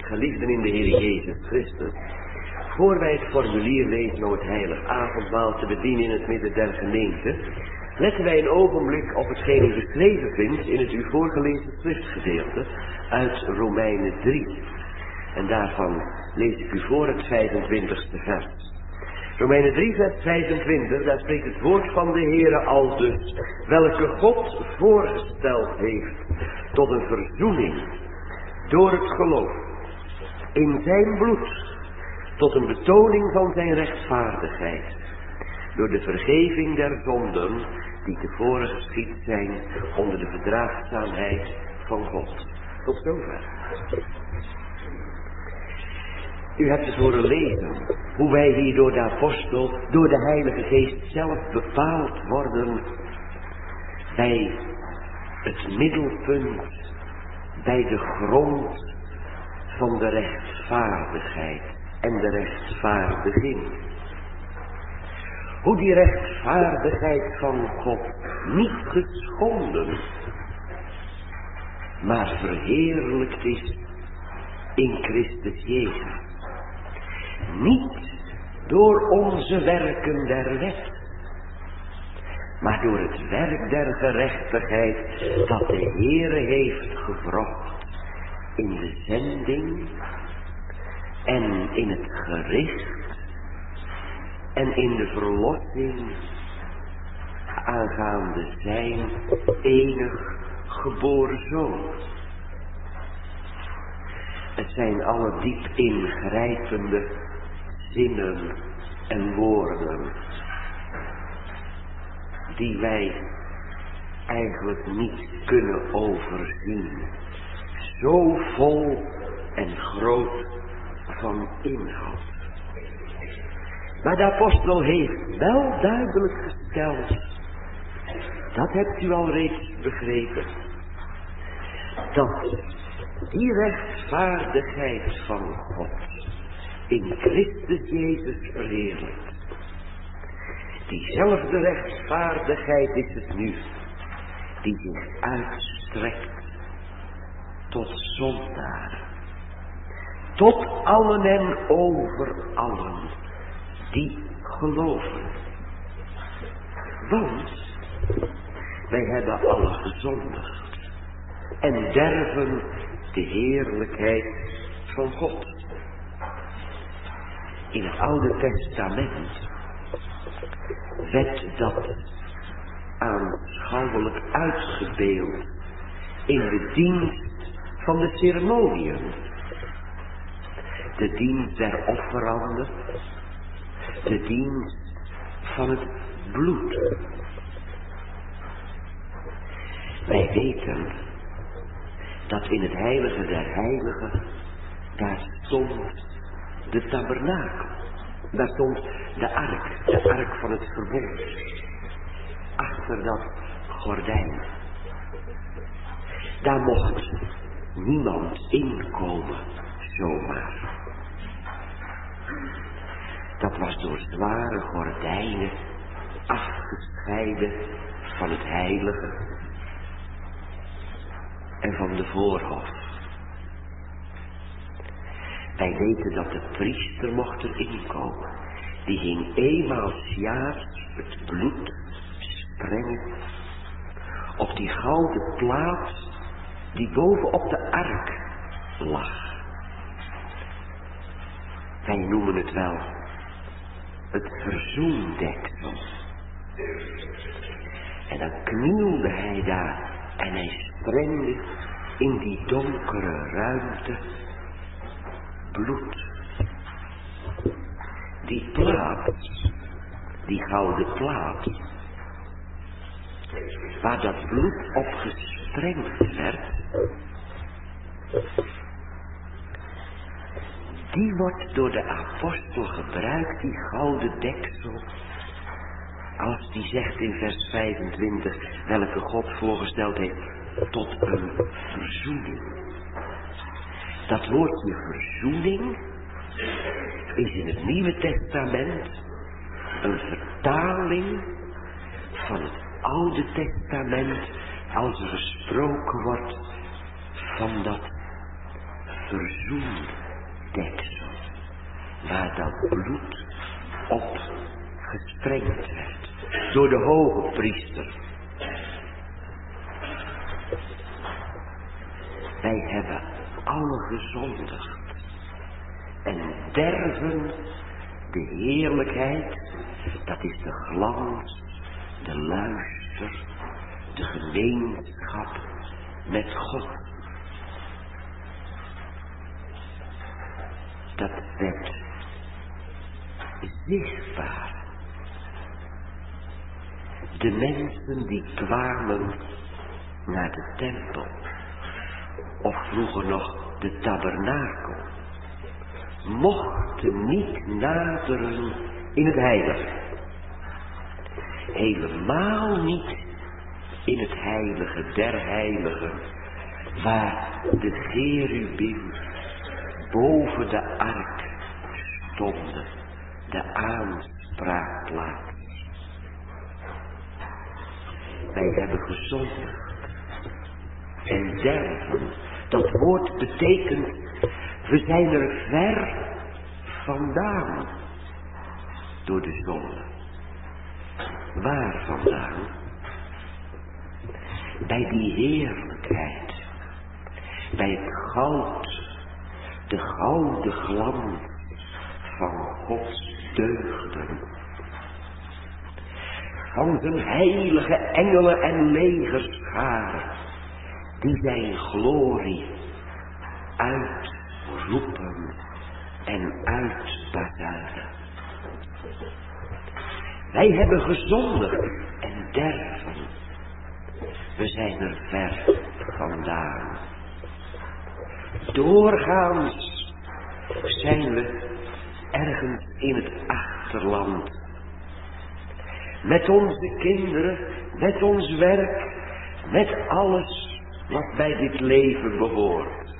Geliefden in de Heer Jezus Christus, voor wij het formulier lezen om het heilig avondmaal te bedienen in het midden der gemeente, letten wij een ogenblik op hetgeen u geschreven vindt in het u voorgelezen schriftgedeelte uit Romeinen 3. En daarvan lees ik u voor het 25e vers. Romeinen 3 vers 25, daar spreekt het woord van de Heere aldus, welke God voorgesteld heeft tot een verzoening door het geloof in zijn bloed, tot een betoning van zijn rechtvaardigheid, door de vergeving der zonden die tevoren geschied zijn onder de verdraagzaamheid van God. Tot zover. U hebt het horen lezen, hoe wij hier door de apostel, door de Heilige Geest zelf bepaald worden bij het middelpunt, bij de grond van de rechtvaardigheid en de rechtvaardiging. Hoe die rechtvaardigheid van God niet geschonden, maar verheerlijkt is in Christus Jezus. Niet door onze werken der wet, maar door het werk der gerechtigheid dat de Heere heeft gevrocht in de zending en in het gericht en in de verlossing aangaande zijn enig geboren zoon. Het zijn alle diep ingrijpende zinnen en woorden die wij eigenlijk niet kunnen overzien. Zo vol en groot van inhoud. Maar de apostel heeft wel duidelijk gesteld, dat hebt u al reeds begrepen, dat die rechtvaardigheid van God in Christus Jezus verheerlijkt. Diezelfde rechtvaardigheid is het nu, die zich uitstrekt tot zondaren, tot allen en over allen die geloven. Want wij hebben alle gezondigd en derven de heerlijkheid van God. In het Oude Testament werd dat aanschouwelijk uitgebeeld in de dienst van de ceremoniën. De dienst der offeranden, de dienst van het bloed. Wij weten dat in het heilige der heiligen, daar stond de tabernakel. Daar stond de ark van het verbond. Achter dat gordijn. Daar mocht niemand inkomen, zomaar. Dat was door zware gordijnen afgescheiden van het heilige en van de voorhof. Wij weten dat de priester mocht erin komen. Die ging eenmaal 's jaars het bloed sprengen op die gouden plaat die bovenop de ark lag. Wij noemen het wel het verzoendeksel. En dan knielde hij daar en hij sprengde in die donkere ruimte bloed. Die plaat, die gouden plaat, waar dat bloed op gesprengd werd, die wordt door de apostel gebruikt, die gouden deksel, als die zegt in vers 25, welke God voorgesteld heeft tot een verzoening. Dat woordje verzoening is in het Nieuwe Testament een vertaling van het Oude Testament als er gesproken wordt van dat verzoendeksel, waar dat bloed op gesprengd werd door de hoge priester. Wij hebben alle gezondigd en derven de heerlijkheid, dat is de glans, de luister, de gemeenschap met God. Dat werd zichtbaar. De mensen die kwamen naar de tempel, of vroeger nog de tabernakel, mochten niet naderen in het heilige. Helemaal niet in het heilige der heiligen, waar de cherubim boven de ark stonden, de aanspraakplaats. Wij hebben gezondigd en derven. Dat woord betekent, we zijn er ver vandaan door de zonde. Waar vandaan? Bij die heerlijkheid, bij het goud, de gouden glans van Gods deugden, van zijn heilige engelen en legerscharen, die zijn glorie uitroepen en uitbazuinen. Wij hebben gezondigd en derven. We zijn er ver vandaan. Doorgaans zijn we ergens in het achterland. Met onze kinderen, met ons werk, met alles wat bij dit leven behoort.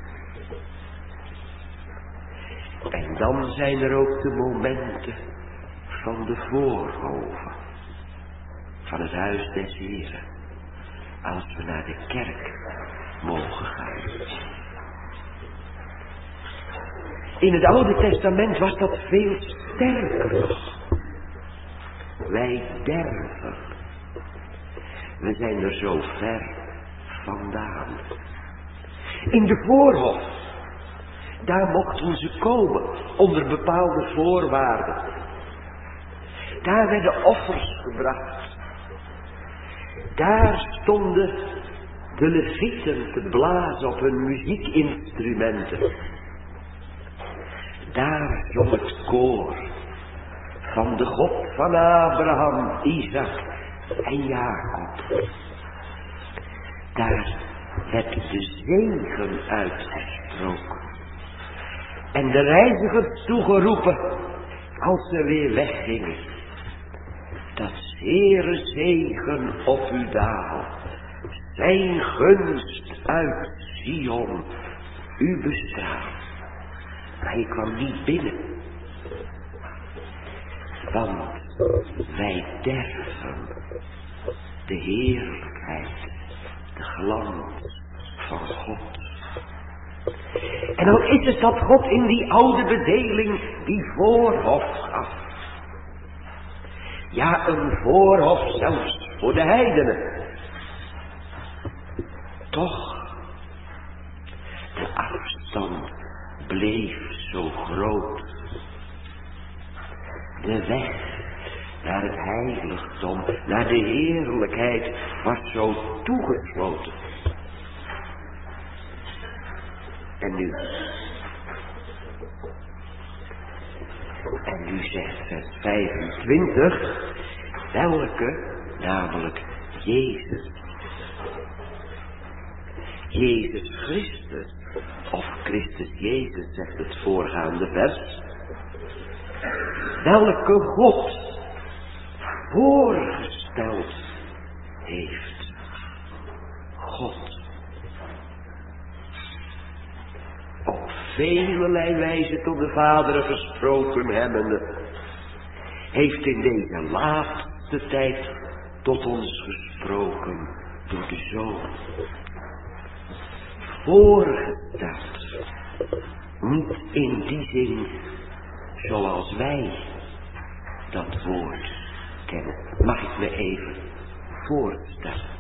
En dan zijn er ook de momenten van de voorhoven, van het huis des Heren, als we naar de kerk mogen gaan. In het Oude Testament was dat veel sterker. Wij derven. We zijn er zo ver vandaan. In de voorhof, daar mochten ze komen onder bepaalde voorwaarden. Daar werden offers gebracht. Daar stonden de levieten te blazen op hun muziekinstrumenten. Daar zong het koor van de God van Abraham, Isaac en Jacob. Daar werd de zegen uitgesproken. En de reizigers toegeroepen, als ze weer weggingen, dat Heere zegen op u daal, zijn gunst uit Sion u bestraalt. Maar hij kwam niet binnen, want wij derven de heerlijkheid, de glans van God. En dan is het dat God in die oude bedeling die voorhof gaf. Ja, een voorhof zelfs voor de heidenen. Toch, de afstand bleef zo groot. De weg naar het heiligdom, naar de heerlijkheid, was zo toegesloten. En nu zegt vers 25, welke, namelijk Jezus. Jezus Christus, of Christus Jezus, zegt het voorgaande vers. Welke God voorgesteld heeft. God. Op velelei wijze tot de Vader gesproken hebbende, heeft in deze laatste tijd tot ons gesproken door de Zoon. Voorgesteld. Niet in die zin zoals wij dat woord kennen. Mag ik me even voorstellen.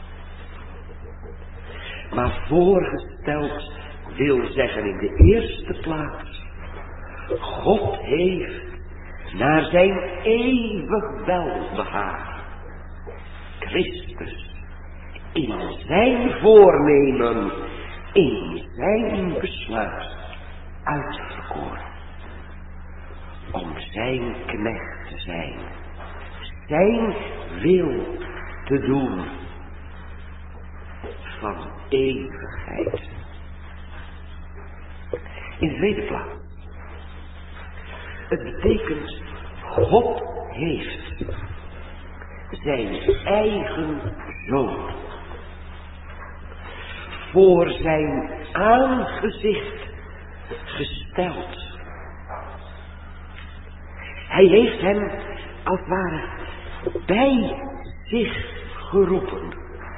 Maar voorgesteld wil zeggen in de eerste plaats, God heeft naar zijn eeuwig welbehagen Christus in zijn voornemen, in zijn besluit uitverkoren om zijn knecht te zijn, zijn wil te doen van eeuwigheid. In de tweede plaats, het betekent God heeft zijn eigen zoon voor zijn aangezicht gesteld. Hij heeft hem als het ware bij zich geroepen.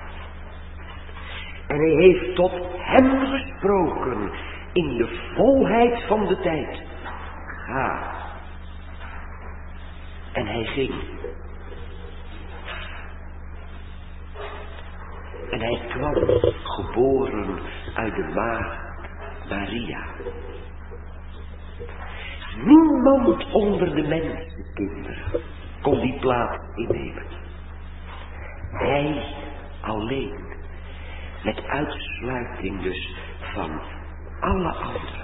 En hij heeft tot hem gesproken in de volheid van de tijd. Ga. En hij ging. En hij kwam, geboren uit de maagd Maria. Niemand onder de mensenkinderen kon die plaats innemen. Hij alleen. Met uitsluiting dus van alle anderen.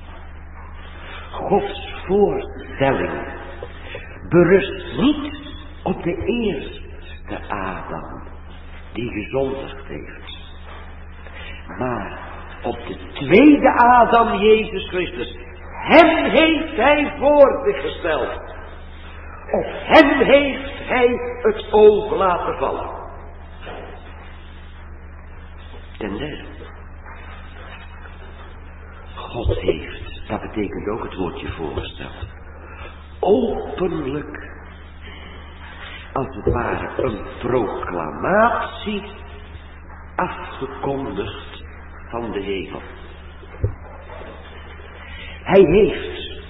Gods voorstelling berust niet op de eerste Adam die gezondigd heeft, maar op de tweede Adam, Jezus Christus. Hem heeft hij voor zich gesteld. Op hem heeft hij het oog laten vallen. Ten derde, God heeft, dat betekent ook het woordje voorgesteld, openlijk, als het ware een proclamatie afgekondigd van de hemel. Hij heeft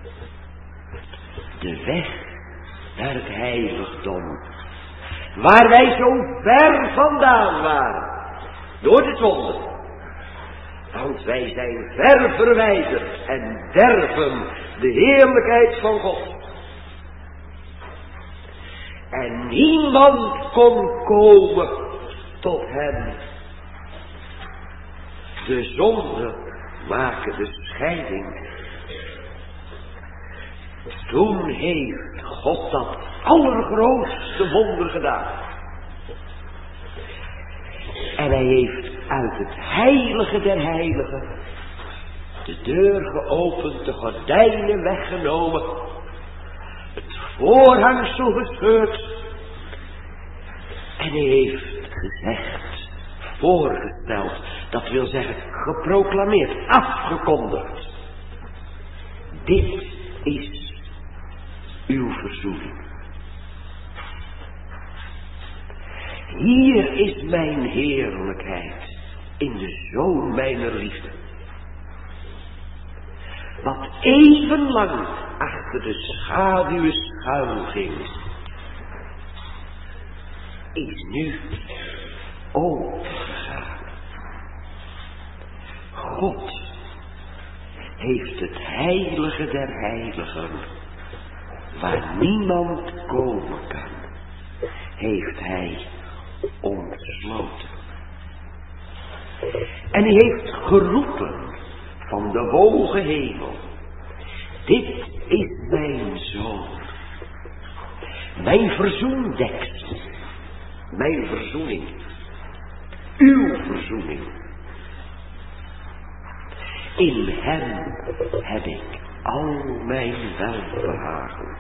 de weg naar het heiligdom, waar wij zo ver vandaan waren, door de zonde. Want wij zijn ver verwijderd en derven de heerlijkheid van God. En niemand kon komen tot hem. De zonde maken de scheiding. Toen heeft God dat allergrootste wonder gedaan. En hij heeft uit het heilige der heiligen de deur geopend, de gordijnen weggenomen, het voorhangsel gescheurd. En hij heeft gezegd, voorgesteld, dat wil zeggen geproclameerd, afgekondigd. Dit is uw verzoening. Hier is mijn heerlijkheid in de zoon mijner liefde. Wat eeuwenlang achter de schaduwen schuil ging, is nu opengegaan. God heeft het heilige der heiligen, waar niemand komen kan, heeft hij ontsloten. En hij heeft geroepen van de hoge hemel: dit is mijn zoon, mijn verzoendeksel, mijn verzoening, uw verzoening. In hem heb ik al mijn welbehagen.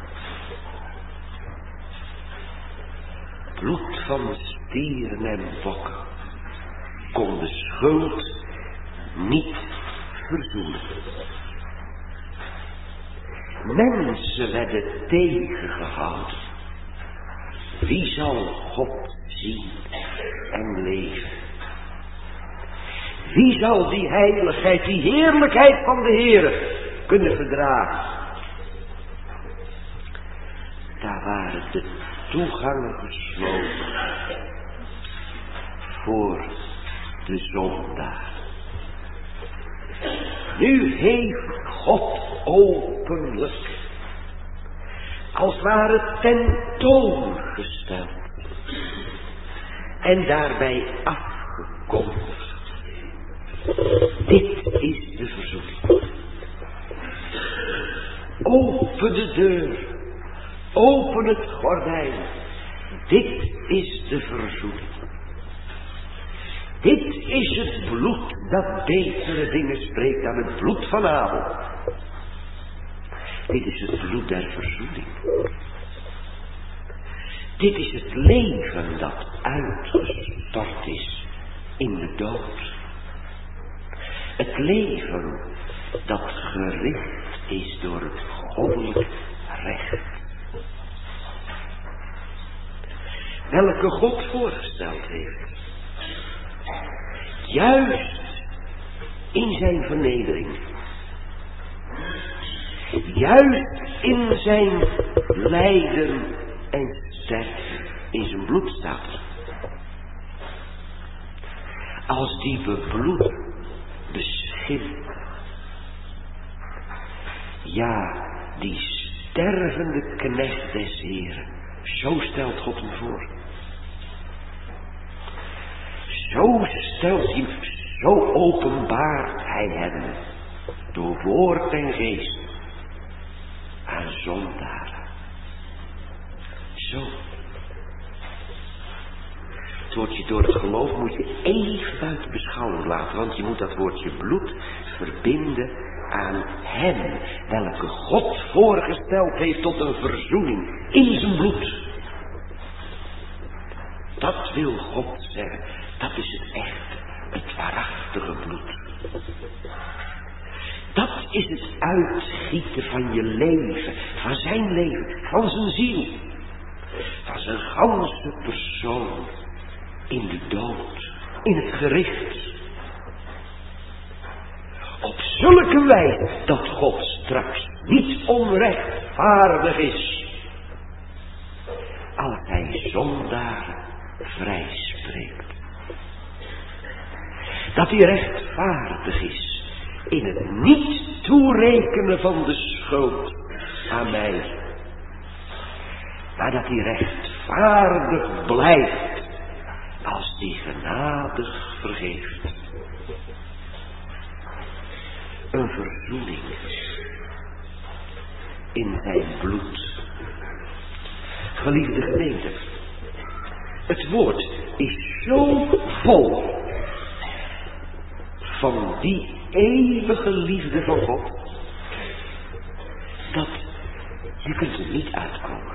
Bloed van stieren en bokken kon de schuld niet verzoenen. Mensen werden tegengehouden. Wie zal God zien en leven? Wie zal die heiligheid, die heerlijkheid van de Heere kunnen verdragen? Daar waren de toegangen gesloten voor de zondaar. Nu heeft God openlijk, als ware tentoongesteld en daarbij afgekondigd. Dit is de verzoening. Open de deur. Open het gordijn. Dit is de verzoening. Dit is het bloed dat betere dingen spreekt dan het bloed van Abel. Dit is het bloed der verzoening. Dit is het leven dat uitgestort is in de dood. Het leven dat gericht is door het goddelijk recht. Welke God voorgesteld heeft. Juist in zijn vernedering. Juist in zijn lijden en sterven. In zijn bloed staat. Als die bebloede, beschimpt. Ja, die stervende knecht des Heren. Zo stelt God hem voor. Zo stelt hij hem, zo openbaart hij hem. Door woord en geest. Aan zondaren. Zo. Het woordje door het geloof moet je even buiten beschouwing laten. Want je moet dat woordje bloed verbinden aan hem. Welke God voorgesteld heeft tot een verzoening in zijn bloed. Dat wil God zeggen. Dat is het echte, het waarachtige bloed. Dat is het uitgieten van je leven, van zijn leven, van zijn ziel. Van zijn ganse persoon in de dood, in het gericht. Op zulke wijze dat God straks niet onrechtvaardig is. Als hij zondaren vrijspreekt. Dat hij rechtvaardig is in het niet toerekenen van de schuld aan mij. Maar dat hij rechtvaardig blijft als hij genadig vergeeft. Een verzoening in zijn bloed. Geliefde gemeente, het woord is zo vol van die eeuwige liefde van God, dat je kunt er niet uitkomen.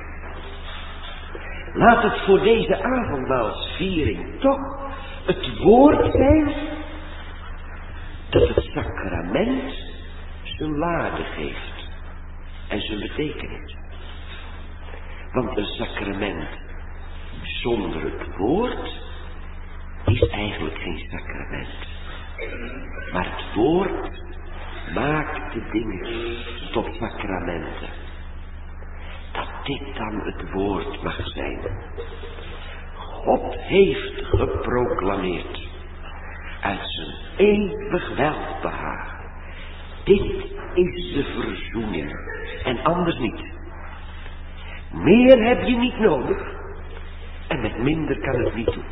Laat het voor deze avondmaalsviering toch het woord zijn dat het sacrament zijn waarde geeft en zijn betekenis. Want een sacrament zonder het woord is eigenlijk geen sacrament. Maar het woord maakt de dingen tot sacramenten. Dat dit dan het woord mag zijn. God heeft geproclameerd uit zijn eeuwig welbehagen. Dit is de verzoening en anders niet. Meer heb je niet nodig en met minder kan het niet doen.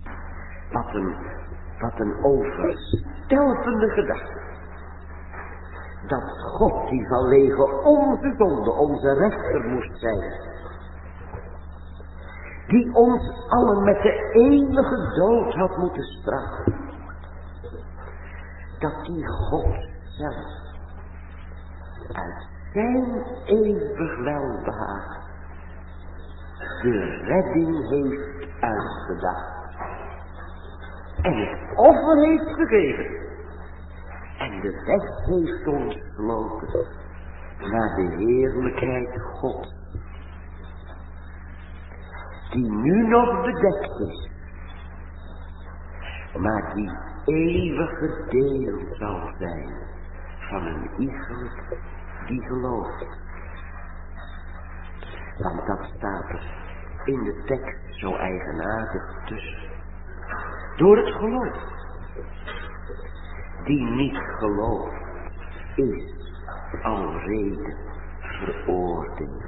Wat een overstelpende gedachte. Dat God die vanwege onze zonde onze rechter moest zijn. Die ons allen met de eeuwige dood had moeten straffen. Dat die God zelf uit zijn eeuwig welbehagen de redding heeft uitgedacht. En het offer heeft gegeven. En de weg heeft ontsloten naar de heerlijkheid God. Die nu nog bedekt is. Maar die eeuwige deel zal zijn van een iegelijk die gelooft. Want dat staat er in de tekst zo eigenaardig tussen. Door het geloof. Die niet gelooft is alrede veroordeeld.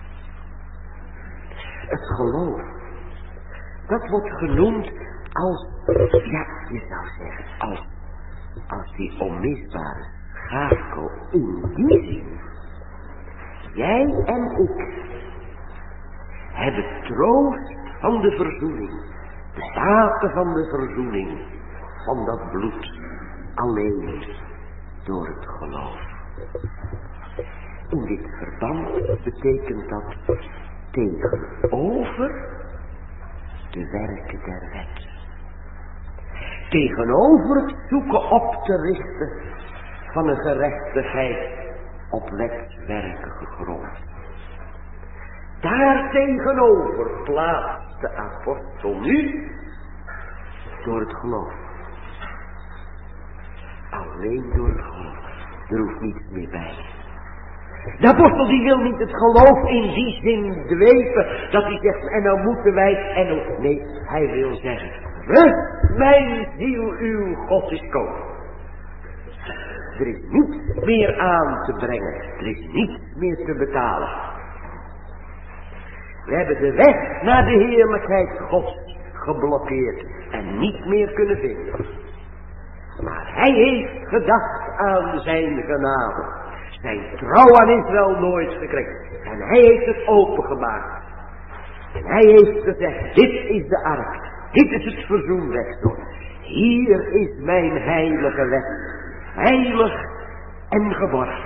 Het geloof, dat wordt genoemd als, ja, je zou zeggen, als die onmisbare schakel in die zin. Jij en ik hebben troost van de verzoening, de data van de verzoening, van dat bloed, alleen door het geloof. In dit verband betekent dat tegenover de werken der wet. Tegenover het zoeken op te richten van een gerechtigheid op wetswerken gegrond. Daar tegenover plaatst de apostel nu door het geloof. Alleen door het geloof. Er hoeft niets meer bij. De apostel die wil niet het geloof in die zin dwepen, dat hij zegt, en dan moeten wij, en dan, nee, hij wil zeggen, rust mijn ziel, uw God is koning. Er is niets meer aan te brengen, er is niets meer te betalen. We hebben de weg naar de heerlijkheid Gods geblokkeerd en niet meer kunnen vinden. Maar hij heeft gedacht aan zijn genade. Zijn trouw aan Israël nooit gekrenkt. En hij heeft het opengemaakt. En hij heeft gezegd, dit is de ark. Dit is het verzoenrechtsel. Hier is mijn heilige wet. Heilig en geborgen.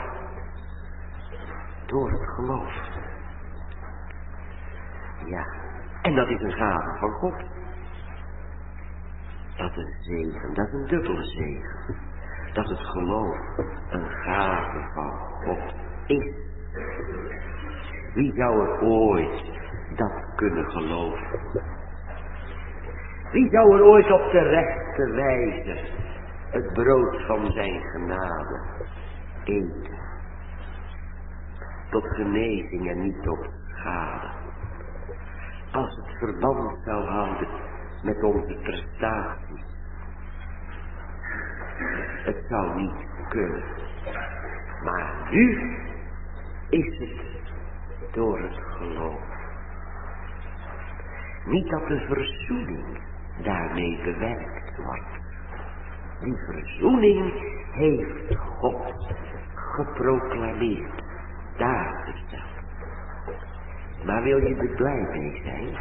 Door het geloof. Ja, en dat is een gave van God. Dat is een zegen, dat is een dubbele zegen. Dat het geloof een gave van God is. Wie zou er ooit dat kunnen geloven? Wie zou er ooit op de rechte wijze het brood van zijn genade eten? Tot genezing en niet tot schade. Als het verband zou houden met onze prestaties. Het zou niet kunnen. Maar nu is het door het geloof. Niet dat de verzoening daarmee bewerkt wordt. Die verzoening heeft God geproclameerd. Daar gesteld. Maar wil je er blij mee zijn?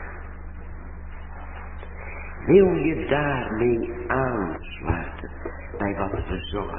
Wil je daarmee aansluiten bij wat we zongen?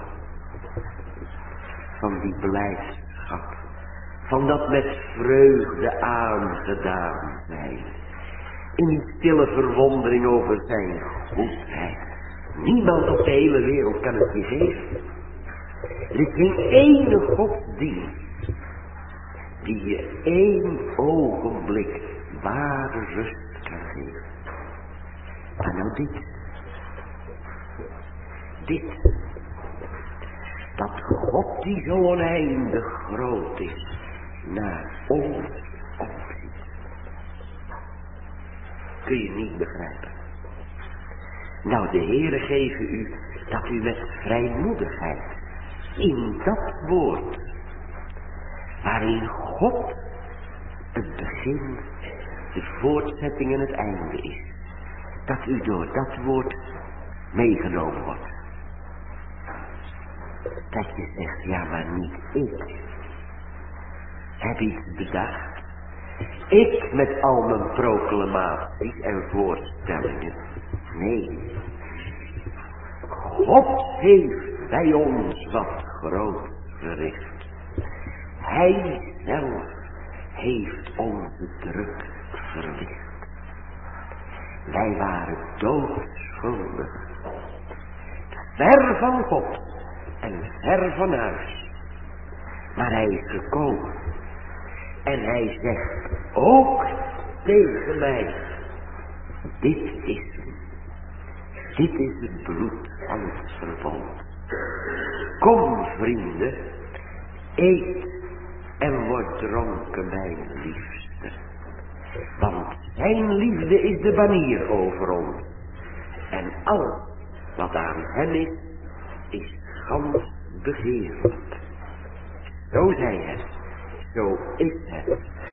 Van die blijdschap. Van dat met vreugde aangedaan zijn. In die stille verwondering over zijn goedheid. Niemand op de hele wereld kan het je geven. Er is geen ene godsdienst die je één ogenblik ware rust kan geven. Maar nou dit. Dat God die zo oneindig groot is, naar ons opziet. Kun je niet begrijpen. Nou, de Heere geven u dat u met vrijmoedigheid in dat woord, waarin God het begin, de voortzetting en het einde is, dat u door dat woord meegenomen wordt. Dat je zegt, ja, maar niet ik heb iets bedacht. Ik met al mijn proclamaties en voorstellingen. Nee. God heeft bij ons wat groot verricht. Hij zelf heeft onze druk verlicht. Wij waren doodschuldig. Ver van God en ver van huis. Maar hij is gekomen. En hij zegt ook tegen mij. Dit is het bloed gans verbond. Kom, vrienden, eet en word dronken, mijn liefste. Want zijn liefde is de banier over ons. En al wat aan hem is gans begeerlijk. Zo zij het, zo is het.